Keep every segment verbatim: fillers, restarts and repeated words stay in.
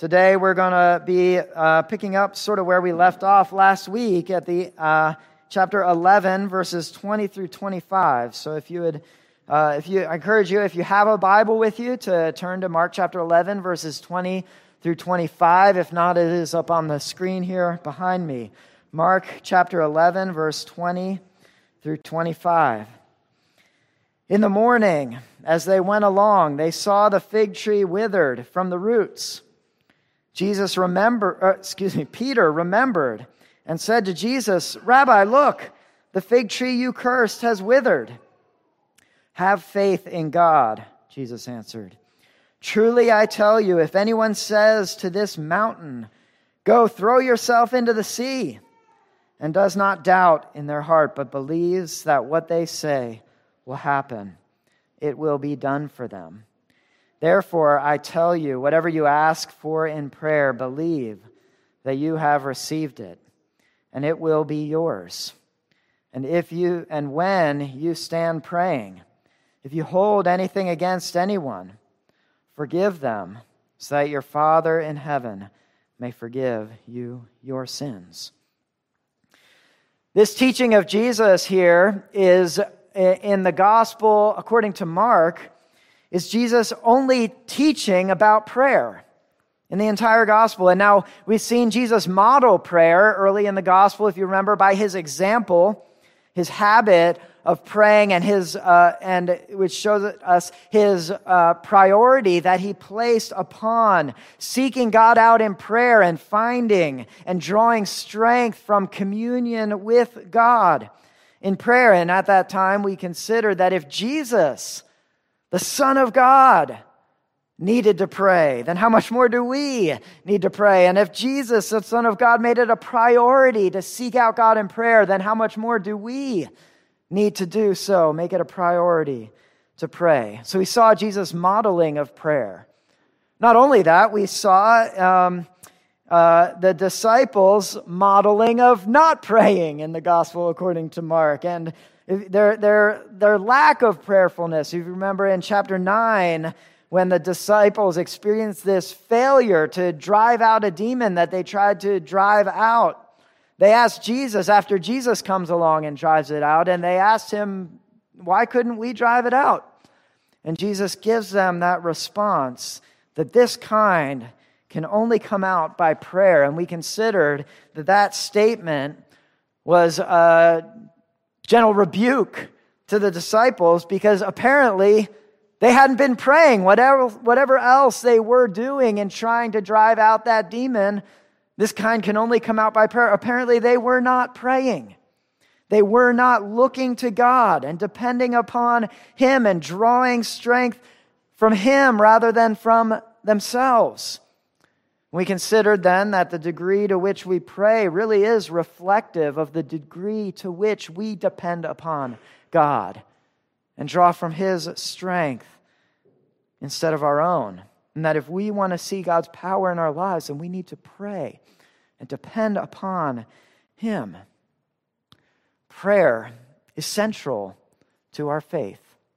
Today we're going to be uh, picking up sort of where we left off last week at the uh, chapter eleven, verses twenty through twenty-five. So if you would, uh, if you, I encourage you, if you have a Bible with you, to turn to Mark chapter eleven, verses twenty through twenty-five. If not, it is up on the screen here behind me. Mark chapter eleven, verse twenty through twenty-five. In the morning, as they went along, they saw the fig tree withered from the roots. Jesus remembered, uh, excuse me, Peter remembered and said to Jesus, "Rabbi, look, the fig tree you cursed has withered." "Have faith in God," Jesus answered. "Truly I tell you, if anyone says to this mountain, 'Go throw yourself into the sea,' and does not doubt in their heart, but believes that what they say will happen, it will be done for them. Therefore, I tell you, whatever you ask for in prayer, believe that you have received it, and it will be yours. And if you and when you stand praying, if you hold anything against anyone, forgive them, so that your Father in heaven may forgive you your sins." This teaching of Jesus here is in the gospel, according to Mark, is Jesus only teaching about prayer in the entire gospel. And now we've seen Jesus model prayer early in the gospel, if you remember, by his example, his habit of praying, and his uh, and which shows us his uh, priority that he placed upon seeking God out in prayer and finding and drawing strength from communion with God in prayer. And at that time, we considered that if Jesus, the Son of God, needed to pray, then how much more do we need to pray? And if Jesus, the Son of God, made it a priority to seek out God in prayer, then how much more do we need to do so, make it a priority to pray? So we saw Jesus' modeling of prayer. Not only that, we saw um, uh, the disciples' modeling of not praying in the gospel according to Mark, and their, their, their lack of prayerfulness. If you remember in chapter nine, when the disciples experienced this failure to drive out a demon that they tried to drive out, they asked Jesus, after Jesus comes along and drives it out, and they asked him, "Why couldn't we drive it out?" And Jesus gives them that response, that this kind can only come out by prayer. And we considered that that statement was a gentle rebuke to the disciples, because apparently they hadn't been praying. Whatever, whatever else they were doing in trying to drive out that demon, this kind can only come out by prayer. Apparently they were not praying. They were not looking to God and depending upon him and drawing strength from him rather than from themselves. We considered then that the degree to which we pray really is reflective of the degree to which we depend upon God and draw from his strength instead of our own. And that if we want to see God's power in our lives, then we need to pray and depend upon him. Prayer is central to our faith.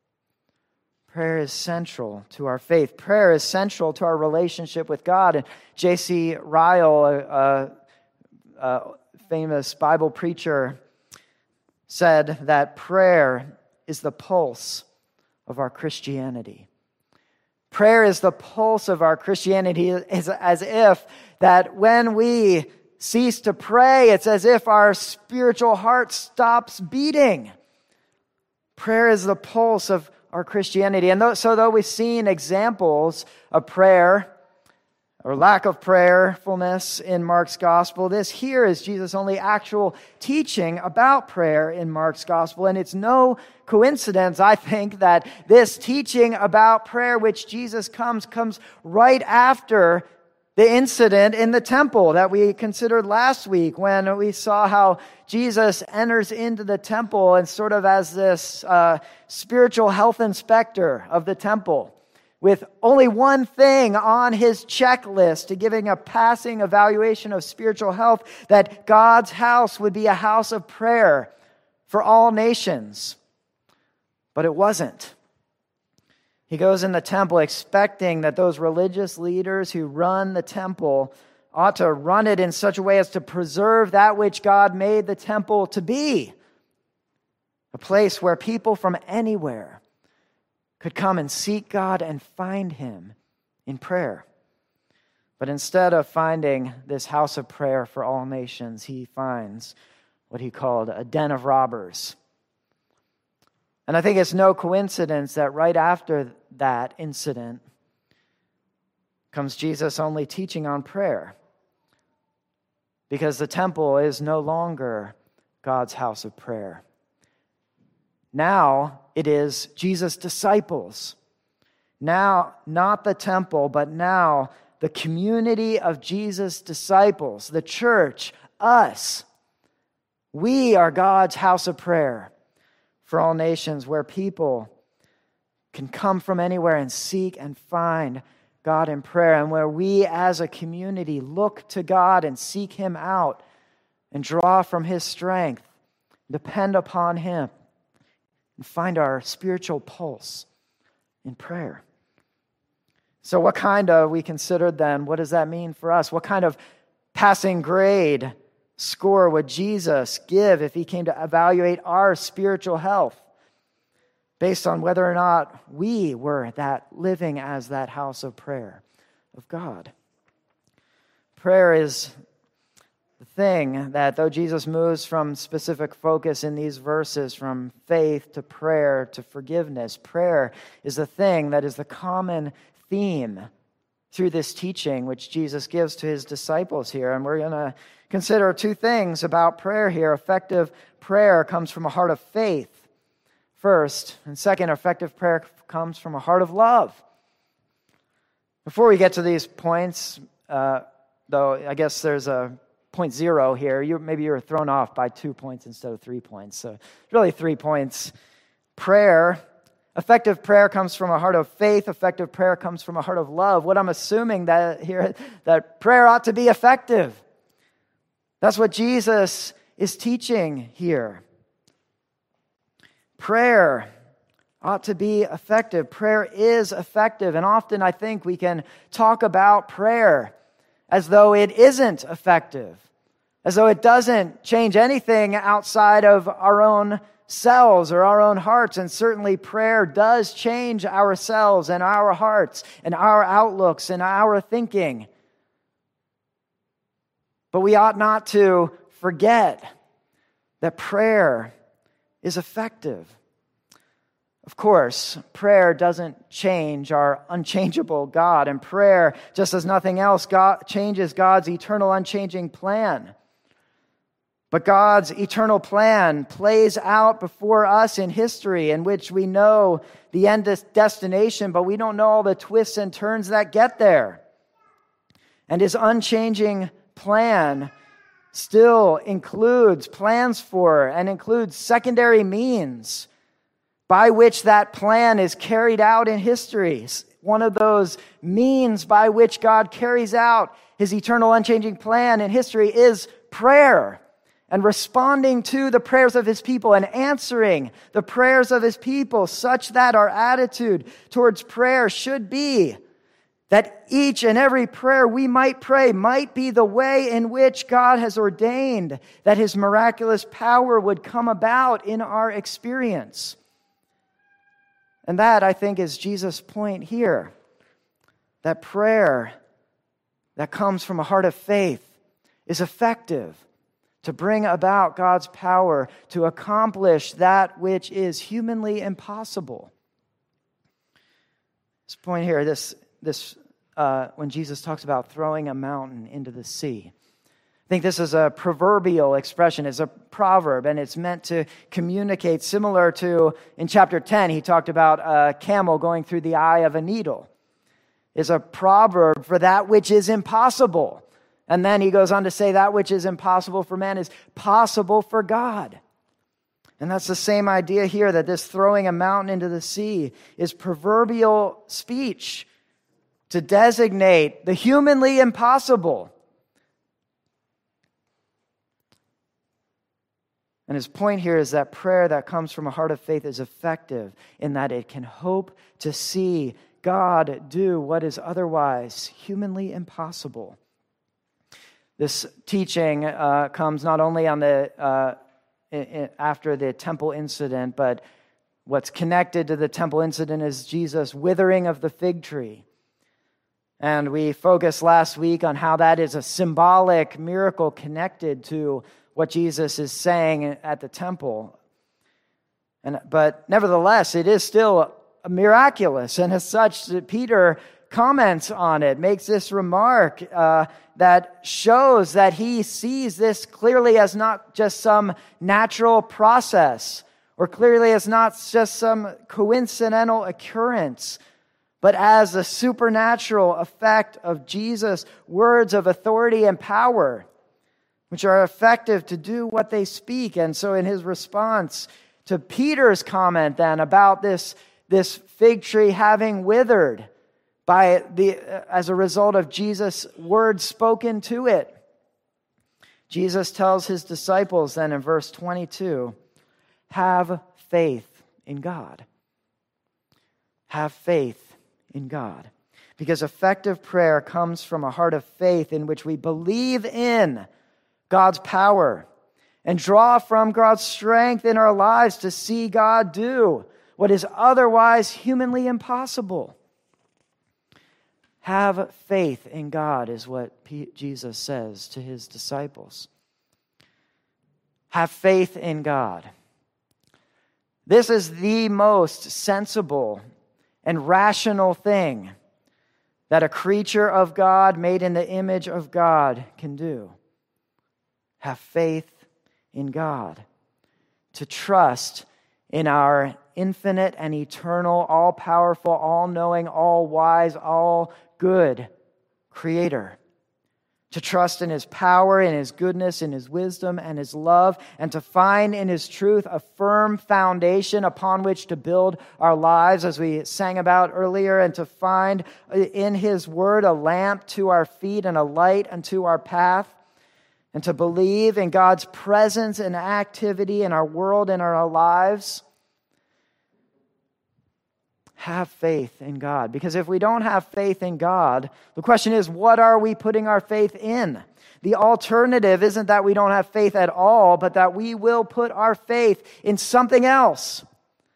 Prayer is central to our faith. Prayer is central to our relationship with God. And J C Ryle, a, a, a famous Bible preacher, said that prayer is the pulse of our Christianity. Prayer is the pulse of our Christianity. It's as if that when we cease to pray, it's as if our spiritual heart stops beating. Prayer is the pulse of our Christianity. And so though we've seen examples of prayer or lack of prayerfulness in Mark's gospel, this here is Jesus' only actual teaching about prayer in Mark's gospel. And it's no coincidence, I think, that this teaching about prayer which Jesus comes, comes right after the incident in the temple that we considered last week, when we saw how Jesus enters into the temple and sort of as this uh, spiritual health inspector of the temple, with only one thing on his checklist to giving a passing evaluation of spiritual health, that God's house would be a house of prayer for all nations. But it wasn't. He goes in the temple expecting that those religious leaders who run the temple ought to run it in such a way as to preserve that which God made the temple to be. A place where people from anywhere could come and seek God and find him in prayer. But instead of finding this house of prayer for all nations, he finds what he called a den of robbers. And I think it's no coincidence that right after that incident comes Jesus only teaching on prayer, because the temple is no longer God's house of prayer. Now it is Jesus' disciples. Now, not the temple, but now the community of Jesus' disciples, the church, us. We are God's house of prayer for all nations, where people can come from anywhere and seek and find God in prayer, and where we as a community look to God and seek him out and draw from his strength, depend upon him, and find our spiritual pulse in prayer. So what kind of, we considered then, what does that mean for us? What kind of passing grade score would Jesus give if he came to evaluate our spiritual health based on whether or not we were that living as that house of prayer of God? Prayer is the thing that, though Jesus moves from specific focus in these verses, from faith to prayer to forgiveness, prayer is the thing that is the common theme through this teaching which Jesus gives to his disciples here. And we're going to consider two things about prayer here. Effective prayer comes from a heart of faith, first. And second, effective prayer comes from a heart of love. Before we get to these points, uh, though, I guess there's a point zero here. You, maybe you were thrown off by two points instead of three points. So really three points. Prayer, effective prayer comes from a heart of faith. Effective prayer comes from a heart of love. What I'm assuming that here, that prayer ought to be effective. That's what Jesus is teaching here. Prayer ought to be effective. Prayer is effective. And often I think we can talk about prayer as though it isn't effective, as though it doesn't change anything outside of our own selves or our own hearts. And certainly prayer does change ourselves and our hearts and our outlooks and our thinking. But we ought not to forget that prayer is effective. Of course, prayer doesn't change our unchangeable God, and prayer, just as nothing else, God changes God's eternal unchanging plan. But God's eternal plan plays out before us in history, in which we know the end destination, but we don't know all the twists and turns that get there. And his unchanging plan still includes plans for and includes secondary means by which that plan is carried out in history. One of those means by which God carries out his eternal unchanging plan in history is prayer, and responding to the prayers of his people and answering the prayers of his people, such that our attitude towards prayer should be that each and every prayer we might pray might be the way in which God has ordained that his miraculous power would come about in our experience. And that, I think, is Jesus' point here, that prayer that comes from a heart of faith is effective to bring about God's power to accomplish that which is humanly impossible. This point here, this, this uh, when Jesus talks about throwing a mountain into the sea, I think this is a proverbial expression. It's a proverb, and it's meant to communicate, similar to, in chapter ten, he talked about a camel going through the eye of a needle. It's a proverb for that which is impossible. And then he goes on to say that which is impossible for man is possible for God. And that's the same idea here, that this throwing a mountain into the sea is proverbial speech to designate the humanly impossible. And his point here is that prayer that comes from a heart of faith is effective in that it can hope to see God do what is otherwise humanly impossible. This teaching uh, comes not only on the uh, in, in, after the temple incident, but what's connected to the temple incident is Jesus' withering of the fig tree. And we focused last week on how that is a symbolic miracle connected to what Jesus is saying at the temple. And, but nevertheless, it is still miraculous. And as such, Peter comments on it, makes this remark uh, that shows that he sees this clearly as not just some natural process, or clearly as not just some coincidental occurrence, but as a supernatural effect of Jesus' words of authority and power, which are effective to do what they speak. And so in his response to Peter's comment then about this, this fig tree having withered by the as a result of Jesus' words spoken to it, Jesus tells his disciples then in verse twenty-two, have faith in God. Have faith in God. Because effective prayer comes from a heart of faith in which we believe in God's power and draw from God's strength in our lives to see God do what is otherwise humanly impossible. Have faith in God is what P- Jesus says to his disciples. Have faith in God. This is the most sensible and rational thing that a creature of God made in the image of God can do. Have faith in God. To trust in our infinite and eternal, all-powerful, all-knowing, all-wise, all-good Creator. To trust in his power, in his goodness, in his wisdom, and his love, and to find in his truth a firm foundation upon which to build our lives, as we sang about earlier, and to find in his word a lamp to our feet and a light unto our path, and to believe in God's presence and activity in our world and our lives. Have faith in God. Because if we don't have faith in God, the question is, what are we putting our faith in? The alternative isn't that we don't have faith at all, but that we will put our faith in something else.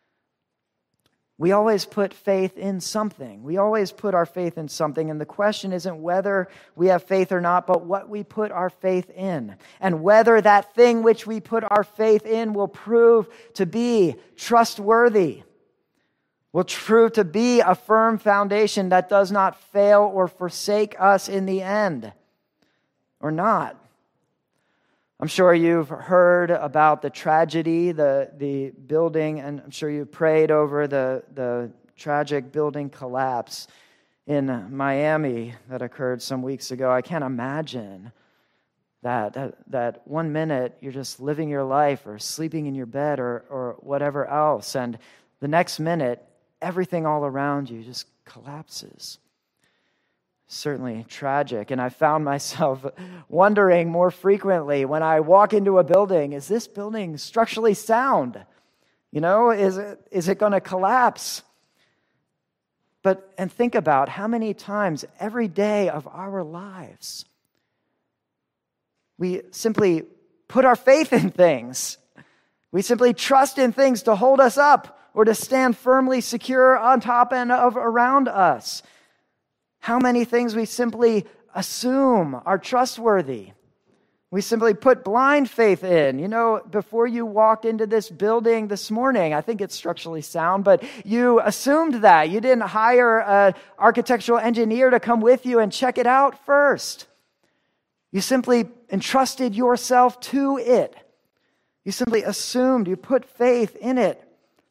We always put faith in something. We always put our faith in something. And the question isn't whether we have faith or not, but what we put our faith in. And whether that thing which we put our faith in will prove to be trustworthy, will prove to be a firm foundation that does not fail or forsake us in the end, or not. I'm sure you've heard about the tragedy, the, the building, and I'm sure you've prayed over the, the tragic building collapse in Miami that occurred some weeks ago. I can't imagine that, that, that one minute you're just living your life or sleeping in your bed or, or whatever else, and the next minute, everything all around you just collapses. Certainly tragic. And I found myself wondering more frequently when I walk into a building, is this building structurally sound? You know, is it is it going to collapse? But, and think about how many times every day of our lives we simply put our faith in things. We simply trust in things to hold us up or to stand firmly secure on top and of around us. How many things we simply assume are trustworthy. We simply put blind faith in. You know, before you walked into this building this morning, I think it's structurally sound, but you assumed that. You didn't hire an architectural engineer to come with you and check it out first. You simply entrusted yourself to it. You simply assumed, you put faith in it.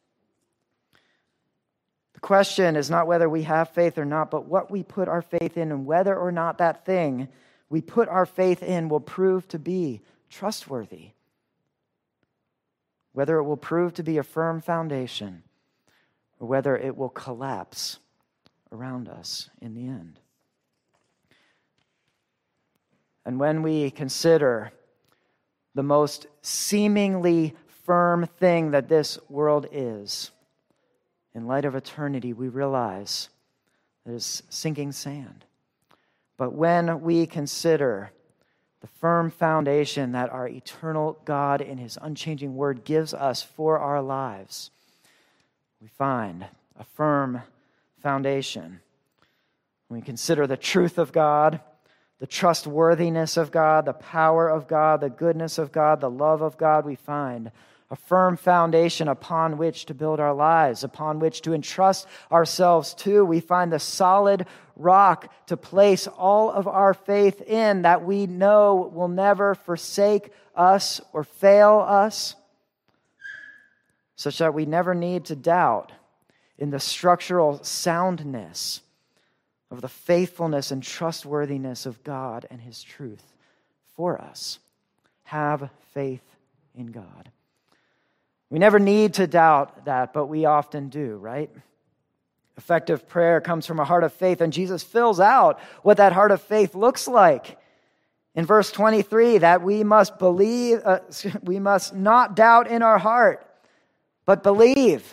The question is not whether we have faith or not, but what we put our faith in and whether or not that thing we put our faith in will prove to be trustworthy. Whether it will prove to be a firm foundation or whether it will collapse around us in the end. And when we consider the most seemingly firm thing that this world is, in light of eternity, we realize that it's sinking sand. But when we consider the firm foundation that our eternal God in His unchanging Word gives us for our lives, we find a firm foundation. When we consider the truth of God, the trustworthiness of God, the power of God, the goodness of God, the love of God, we find a firm foundation upon which to build our lives, upon which to entrust ourselves to. We find the solid rock to place all of our faith in, that we know will never forsake us or fail us, such that we never need to doubt in the structural soundness of the faithfulness and trustworthiness of God and His truth for us. Have faith in God. We never need to doubt that, but we often do, right? Effective prayer comes from a heart of faith, and Jesus fills out what that heart of faith looks like. In verse twenty-three, that we must believe, uh, we must not doubt in our heart, but believe.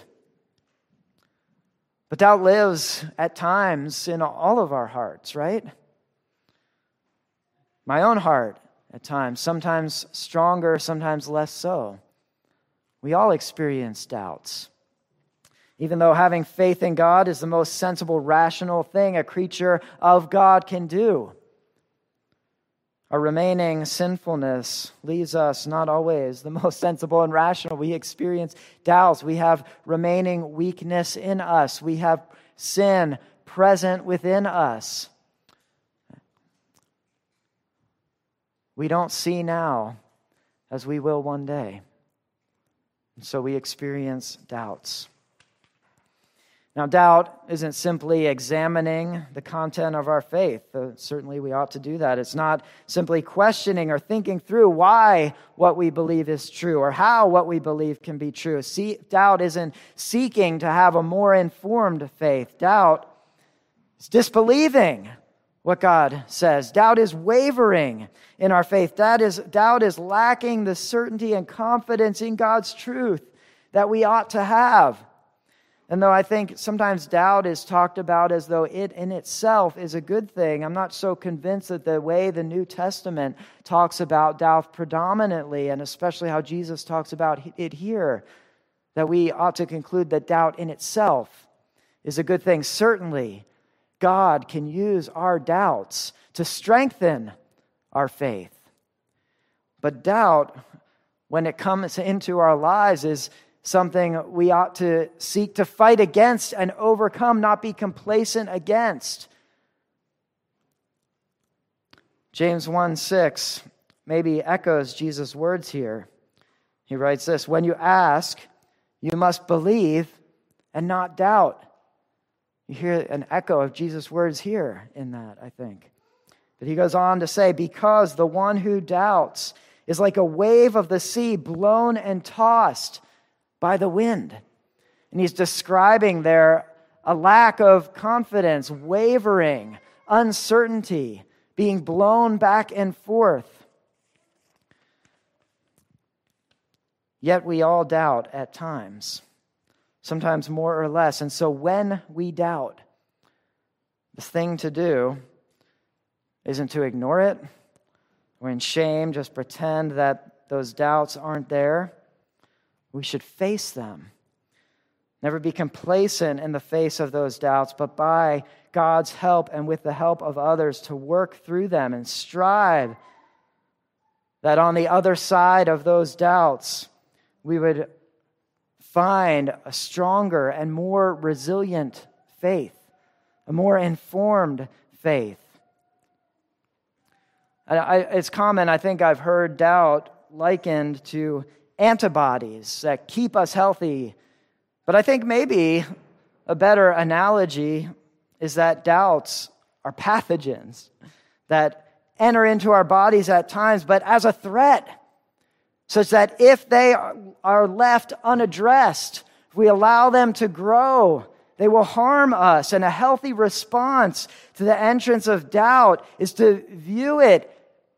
But doubt lives at times in all of our hearts, right? My own heart at times, sometimes stronger, sometimes less so. We all experience doubts. Even though having faith in God is the most sensible, rational thing a creature of God can do, our remaining sinfulness leaves us not always the most sensible and rational. We experience doubts. We have remaining weakness in us. We have sin present within us. We don't see now as we will one day. And so we experience doubts. Now, doubt isn't simply examining the content of our faith. Uh, certainly we ought to do that. It's not simply questioning or thinking through why what we believe is true or how what we believe can be true. See, doubt isn't seeking to have a more informed faith. Doubt is disbelieving what God says. Doubt is wavering in our faith. That is, doubt is lacking the certainty and confidence in God's truth that we ought to have. And though I think sometimes doubt is talked about as though it in itself is a good thing, I'm not so convinced that the way the New Testament talks about doubt predominantly, and especially how Jesus talks about it here, that we ought to conclude that doubt in itself is a good thing. Certainly, God can use our doubts to strengthen our faith. But doubt, when it comes into our lives, is something we ought to seek to fight against and overcome, not be complacent against. James one six maybe echoes Jesus' words here. He writes this, "When you ask, you must believe and not doubt." You hear an echo of Jesus' words here in that, I think. But he goes on to say, "Because the one who doubts is like a wave of the sea blown and tossed by the wind." And he's describing there a lack of confidence, wavering, uncertainty, being blown back and forth. Yet we all doubt at times, sometimes more or less. And so when we doubt, the thing to do isn't to ignore it or in shame just pretend that those doubts aren't there. We should face them. Never be complacent in the face of those doubts, but by God's help and with the help of others to work through them and strive that on the other side of those doubts, we would find a stronger and more resilient faith, a more informed faith. I, I, it's common, I think I've heard doubt likened to antibodies that keep us healthy. But I think maybe a better analogy is that doubts are pathogens that enter into our bodies at times, but as a threat, such that if they are left unaddressed, if we allow them to grow, they will harm us. And a healthy response to the entrance of doubt is to view it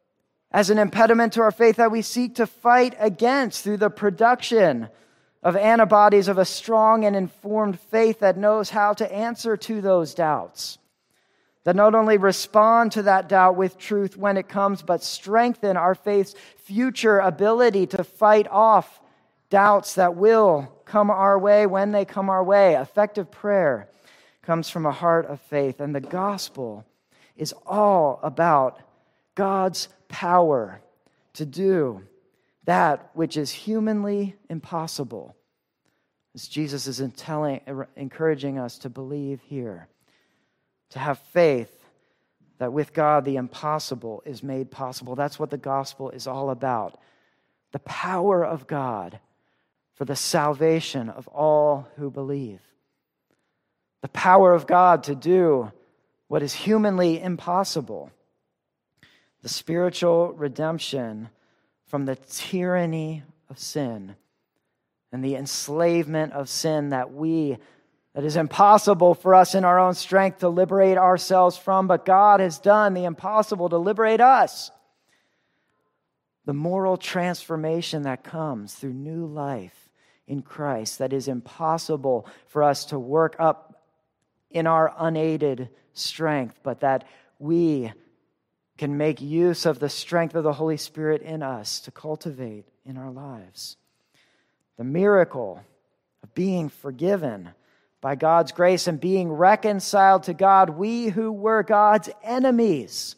as an impediment to our faith that we seek to fight against through the production of antibodies of a strong and informed faith that knows how to answer to those doubts, that not only respond to that doubt with truth when it comes, but strengthen our faith's future ability to fight off doubts that will come our way when they come our way. Effective prayer comes from a heart of faith, and the gospel is all about God's power to do that which is humanly impossible, as Jesus is in telling, encouraging us to believe here, to have faith that with God the impossible is made possible. That's what the gospel is all about. The power of God for the salvation of all who believe. The power of God to do what is humanly impossible. The spiritual redemption from the tyranny of sin and the enslavement of sin that we, that is impossible for us in our own strength to liberate ourselves from, but God has done the impossible to liberate us. The moral transformation that comes through new life in Christ that is impossible for us to work up in our unaided strength, but that we can make use of the strength of the Holy Spirit in us to cultivate in our lives. The miracle of being forgiven by God's grace and being reconciled to God, we who were God's enemies,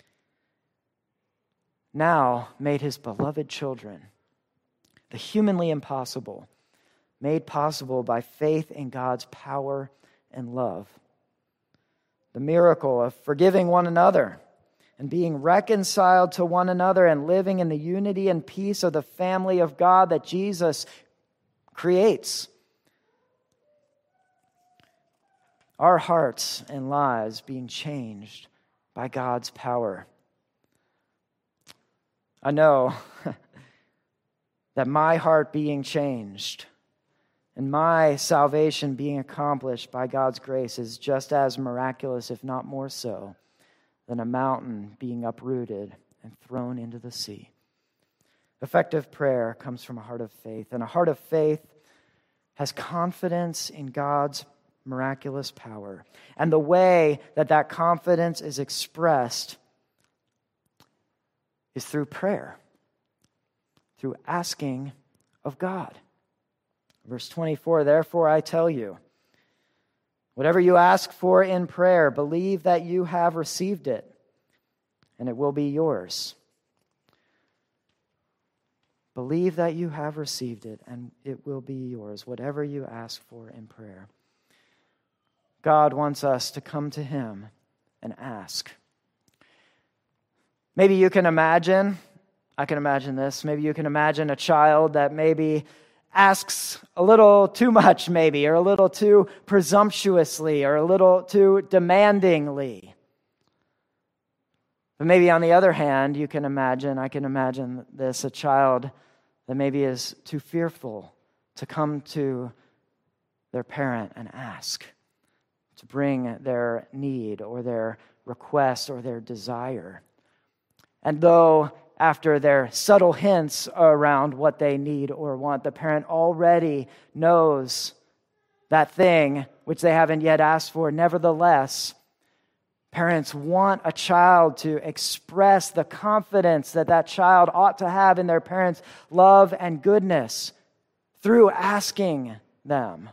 now made his beloved children. The humanly impossible, made possible by faith in God's power and love. The miracle of forgiving one another and being reconciled to one another and living in the unity and peace of the family of God that Jesus creates. Our hearts and lives being changed by God's power. I know that my heart being changed and my salvation being accomplished by God's grace is just as miraculous, if not more so, than a mountain being uprooted and thrown into the sea. Effective prayer comes from a heart of faith, and a heart of faith has confidence in God's miraculous power. And the way that that confidence is expressed is through prayer, through asking of God. Verse twenty-four, therefore I tell you, whatever you ask for in prayer, believe that you have received it, and it will be yours. Believe that you have received it, and it will be yours, whatever you ask for in prayer. God wants us to come to him and ask. Maybe you can imagine, I can imagine this, maybe you can imagine a child that maybe asks a little too much maybe, or a little too presumptuously, or a little too demandingly. But maybe on the other hand, you can imagine, I can imagine this, a child that maybe is too fearful to come to their parent and ask, to bring their need or their request or their desire. And though after their subtle hints around what they need or want, the parent already knows that thing which they haven't yet asked for. Nevertheless, parents want a child to express the confidence that that child ought to have in their parents' love and goodness through asking them.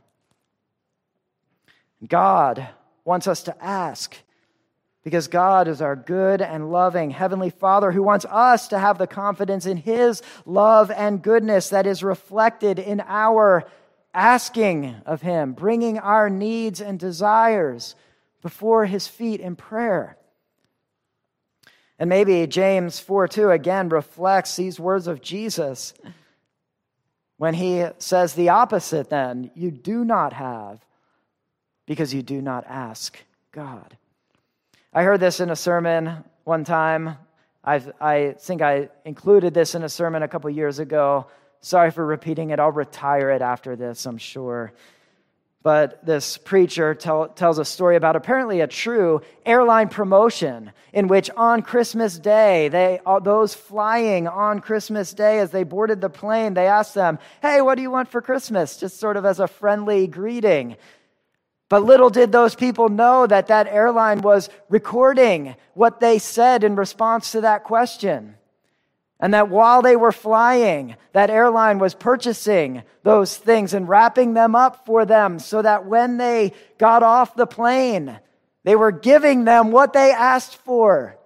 God wants us to ask, because God is our good and loving Heavenly Father who wants us to have the confidence in his love and goodness that is reflected in our asking of him, bringing our needs and desires before his feet in prayer. And maybe James four two again reflects these words of Jesus when he says the opposite then, you do not have because you do not ask God. I heard this in a sermon one time. I've, I think I included this in a sermon a couple years ago. Sorry for repeating it. I'll retire it after this, I'm sure. But this preacher tell, tells a story about apparently a true airline promotion in which on Christmas Day, they all, those flying on Christmas Day as they boarded the plane, they asked them, "Hey, what do you want for Christmas?" Just sort of as a friendly greeting. But little did those people know that that airline was recording what they said in response to that question. And that while they were flying, that airline was purchasing those things and wrapping them up for them so that when they got off the plane, they were giving them what they asked for.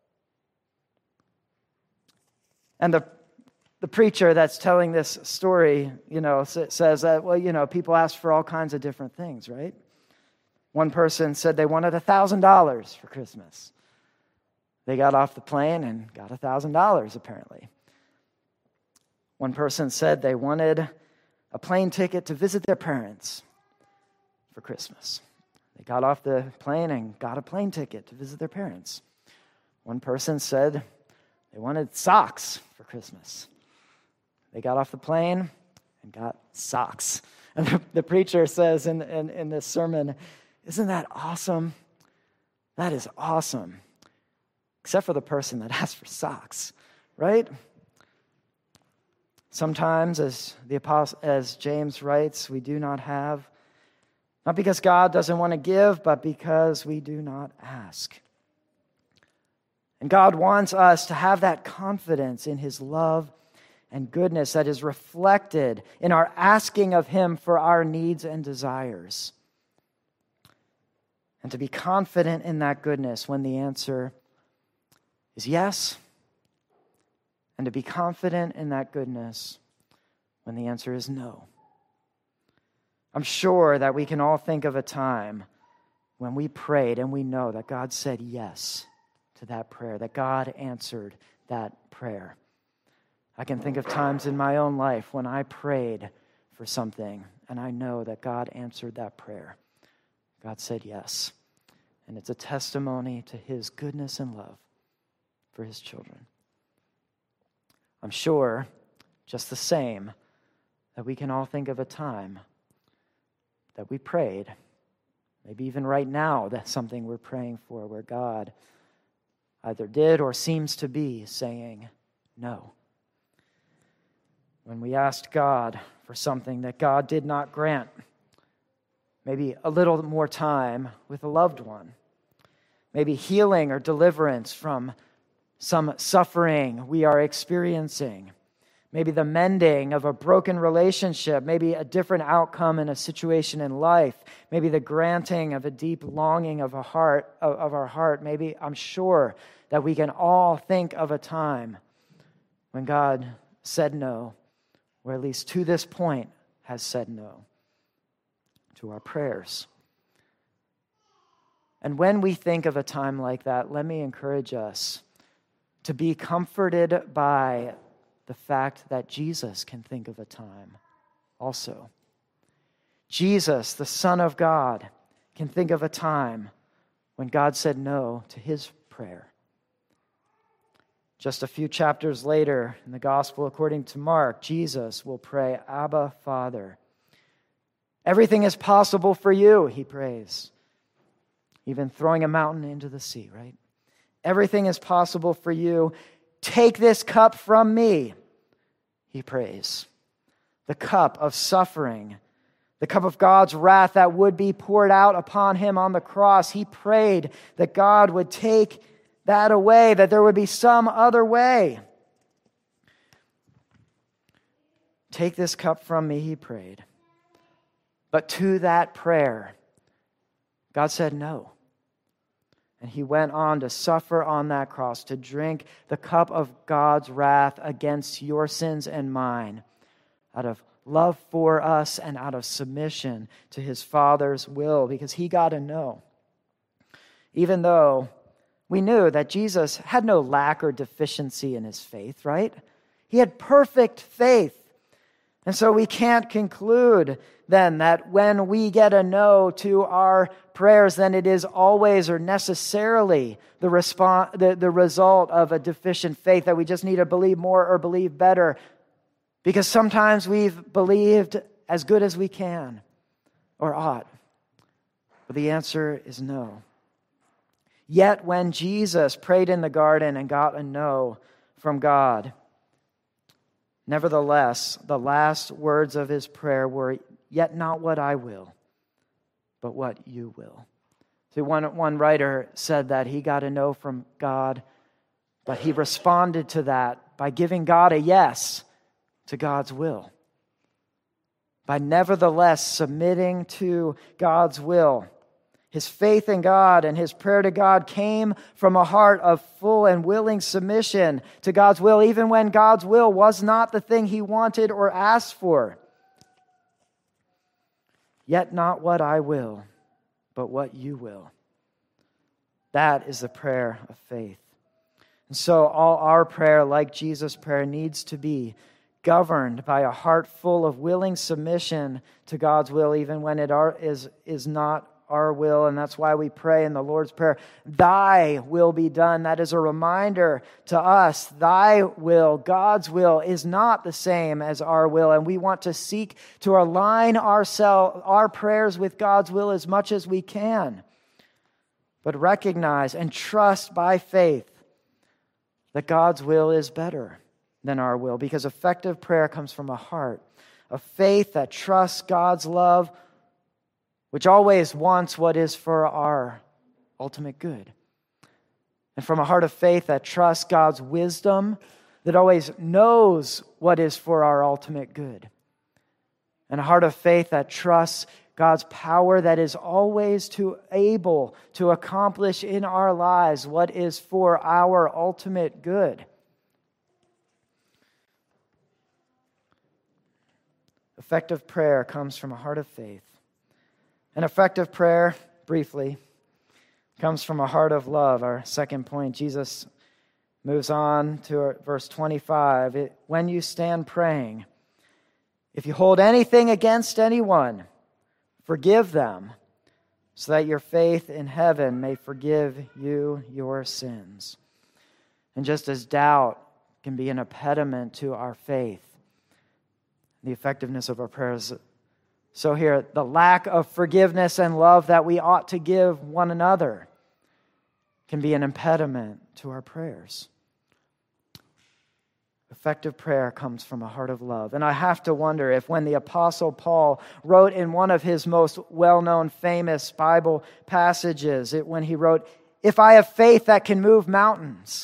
And the, the preacher that's telling this story, you know, says that, well, you know, people ask for all kinds of different things, right? One person said they wanted one thousand dollars for Christmas. They got off the plane and got one thousand dollars, apparently. One person said they wanted a plane ticket to visit their parents for Christmas. They got off the plane and got a plane ticket to visit their parents. One person said they wanted socks for Christmas. They got off the plane and got socks. And the, the preacher says in, in, in this sermon, "Isn't that awesome? That is awesome." Except for the person that asked for socks, right? Sometimes, as the apostle, as James writes, we do not have, not because God doesn't want to give, but because we do not ask. And God wants us to have that confidence in His love and goodness that is reflected in our asking of Him for our needs and desires. And to be confident in that goodness when the answer is yes, and to be confident in that goodness when the answer is no. I'm sure that we can all think of a time when we prayed and we know that God said yes to that prayer, that God answered that prayer. I can think of times in my own life when I prayed for something and I know that God answered that prayer. God said yes. And it's a testimony to His goodness and love for His children. I'm sure, just the same, that we can all think of a time that we prayed, maybe even right now, that's something we're praying for, where God either did or seems to be saying no. When we asked God for something that God did not grant, maybe a little more time with a loved one, maybe healing or deliverance from some suffering we are experiencing, maybe the mending of a broken relationship, maybe a different outcome in a situation in life, maybe the granting of a deep longing of a heart of, of our heart. Maybe I'm sure that we can all think of a time when God said no, or at least to this point has said no to our prayers. And when we think of a time like that, let me encourage us to be comforted by the fact that Jesus can think of a time also. Jesus, the Son of God, can think of a time when God said no to His prayer. Just a few chapters later in the Gospel according to Mark, Jesus will pray, "Abba, Father." Everything is possible for you, He prays. Even throwing a mountain into the sea, right? Everything is possible for you. Take this cup from me, He prays. The cup of suffering, the cup of God's wrath that would be poured out upon Him on the cross. He prayed that God would take that away, that there would be some other way. Take this cup from me, He prayed. But to that prayer, God said no. And He went on to suffer on that cross, to drink the cup of God's wrath against your sins and mine, out of love for us and out of submission to His Father's will, because He got to know. Even though we knew that Jesus had no lack or deficiency in His faith, right? He had perfect faith. And so we can't conclude then that when we get a no to our prayers, then it is always or necessarily the, response, the, the result of a deficient faith, that we just need to believe more or believe better. Because sometimes we've believed as good as we can. or ought? But the answer is no. Yet when Jesus prayed in the garden and got a no from God, nevertheless, the last words of his prayer were, "Yet not what I will, but what you will." See, one, one writer said that he got a no from God, but he responded to that by giving God a yes to God's will. By nevertheless submitting to God's will. His faith in God and his prayer to God came from a heart of full and willing submission to God's will, even when God's will was not the thing he wanted or asked for. Yet not what I will, but what you will. That is the prayer of faith. And so all our prayer, like Jesus' prayer, needs to be governed by a heart full of willing submission to God's will, even when it are, is, is not our will. And that's why we pray in the Lord's Prayer, "Thy will be done." That is a reminder to us, thy will, God's will, is not the same as our will. And we want to seek to align ourselves, our prayers with God's will as much as we can. But recognize and trust by faith that God's will is better than our will, because effective prayer comes from a heart of faith that trusts God's love, which always wants what is for our ultimate good. And from a heart of faith that trusts God's wisdom, that always knows what is for our ultimate good. And a heart of faith that trusts God's power that is always to able to accomplish in our lives what is for our ultimate good. Effective prayer comes from a heart of faith. And effective prayer, briefly, comes from a heart of love. Our second point, Jesus moves on to verse twenty-five. It, when you stand praying, if you hold anything against anyone, forgive them, so that your faith in heaven may forgive you your sins. And just as doubt can be an impediment to our faith, the effectiveness of our prayers, so here, the lack of forgiveness and love that we ought to give one another can be an impediment to our prayers. Effective prayer comes from a heart of love. And I have to wonder if when the Apostle Paul wrote in one of his most well-known, famous Bible passages, it, when he wrote, "If I have faith that can move mountains,"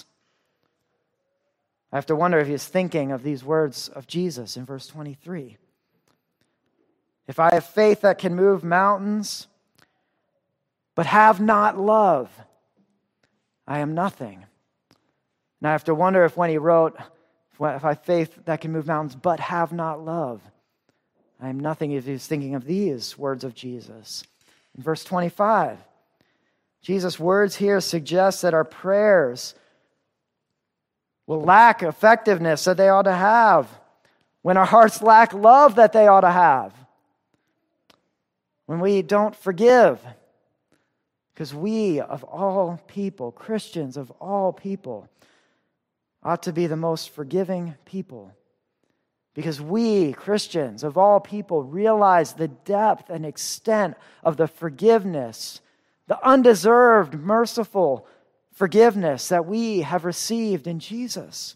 I have to wonder if he's thinking of these words of Jesus in verse twenty-three. If I have faith that can move mountains, but have not love, I am nothing. And I have to wonder if when he wrote, if I have faith that can move mountains, but have not love, I am nothing, if he's thinking of these words of Jesus. In verse twenty-five, Jesus' words here suggest that our prayers will lack effectiveness that they ought to have when our hearts lack love that they ought to have. When we don't forgive, because we, of all people, Christians of all people, ought to be the most forgiving people. Because we, Christians of all people, realize the depth and extent of the forgiveness, the undeserved, merciful forgiveness that we have received in Jesus.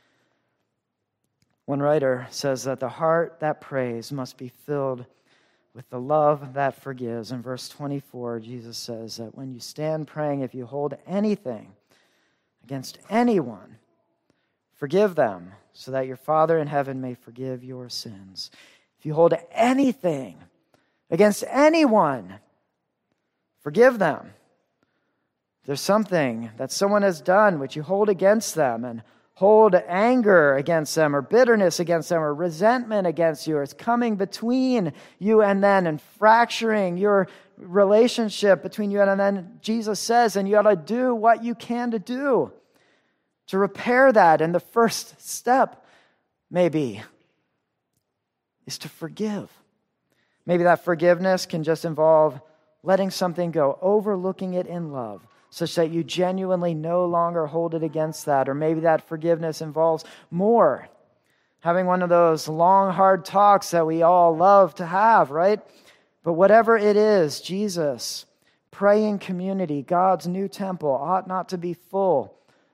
One writer says that the heart that prays must be filled with the love that forgives. In verse twenty-four, Jesus says that when you stand praying, if you hold anything against anyone, forgive them, so that your Father in heaven may forgive your sins. If you hold anything against anyone, forgive them. If there's something that someone has done which you hold against them, and hold anger against them, or bitterness against them, or resentment against you, or it's coming between you and them and fracturing your relationship between you and them, Jesus says, and you ought to do what you can to do to repair that. And the first step, maybe, is to forgive. Maybe that forgiveness can just involve letting something go, overlooking it in love, such that you genuinely no longer hold it against that. Or maybe that forgiveness involves more, having one of those long, hard talks that we all love to have, right? But whatever it is, Jesus, praying community, God's new temple, ought not to be full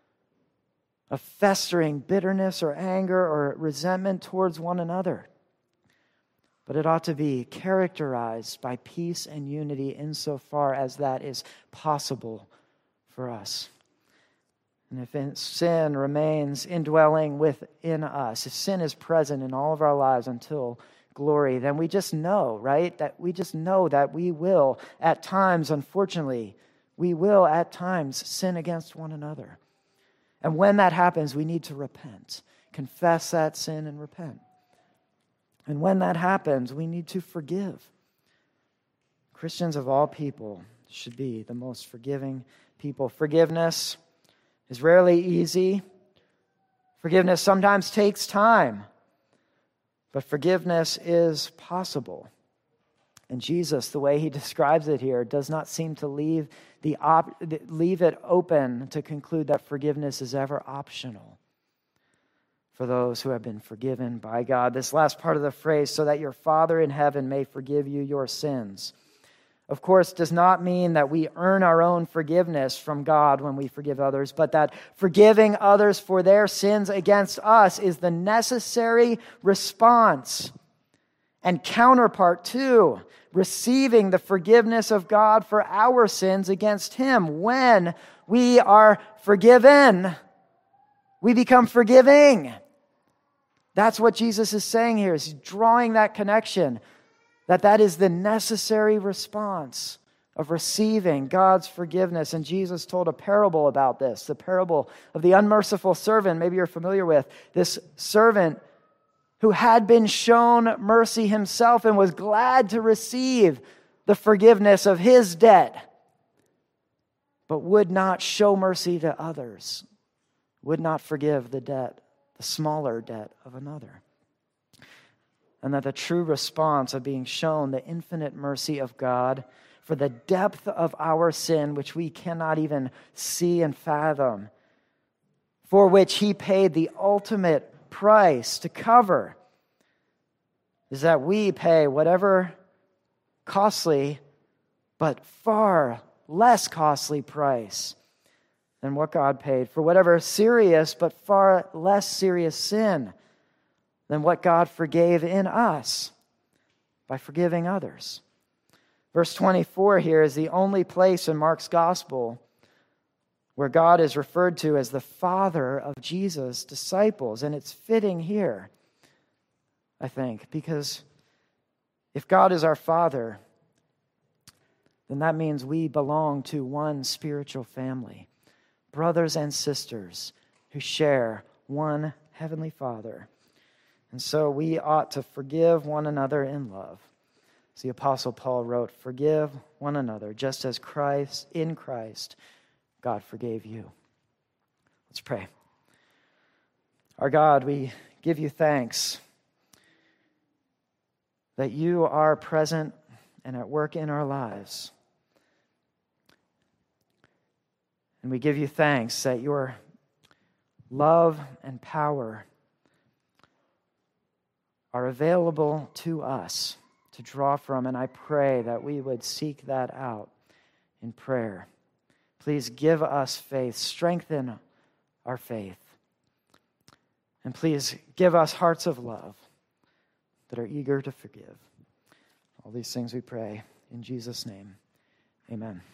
of festering bitterness or anger or resentment towards one another. But it ought to be characterized by peace and unity insofar as that is possible for us. And if sin remains indwelling within us, if sin is present in all of our lives until glory, then we just know, right? That we just know that we will at times, unfortunately, we will at times sin against one another. And when that happens, we need to repent, confess that sin and repent. And when that happens, we need to forgive. Christians of all people should be the most forgiving people. Forgiveness is rarely easy. Forgiveness sometimes takes time. But forgiveness is possible. And Jesus, the way he describes it here, does not seem to leave the op- leave it open to conclude that forgiveness is ever optional for those who have been forgiven by God. This last part of the phrase, so that your Father in heaven may forgive you your sins, of course, does not mean that we earn our own forgiveness from God when we forgive others, but that forgiving others for their sins against us is the necessary response and counterpart to receiving the forgiveness of God for our sins against Him. When we are forgiven, we become forgiving. That's what Jesus is saying here. He's drawing that connection, that that is the necessary response of receiving God's forgiveness. And Jesus told a parable about this, the parable of the unmerciful servant. Maybe you're familiar with this servant who had been shown mercy himself and was glad to receive the forgiveness of his debt, but would not show mercy to others, would not forgive the debt, the smaller debt of another. And that the true response of being shown the infinite mercy of God for the depth of our sin, which we cannot even see and fathom, for which He paid the ultimate price to cover, is that we pay whatever costly but far less costly price than what God paid for whatever serious but far less serious sin than what God forgave in us by forgiving others. Verse twenty-four here is the only place in Mark's gospel where God is referred to as the Father of Jesus' disciples. And it's fitting here, I think, because if God is our Father, then that means we belong to one spiritual family, brothers and sisters who share one heavenly Father. And so we ought to forgive one another in love. As the Apostle Paul wrote, forgive one another, just as Christ, in Christ, God forgave you. Let's pray. Our God, we give you thanks that you are present and at work in our lives. And we give you thanks that your love and power are available to us to draw from, and I pray that we would seek that out in prayer. Please give us faith, strengthen our faith, and please give us hearts of love that are eager to forgive. All these things we pray in Jesus' name. Amen.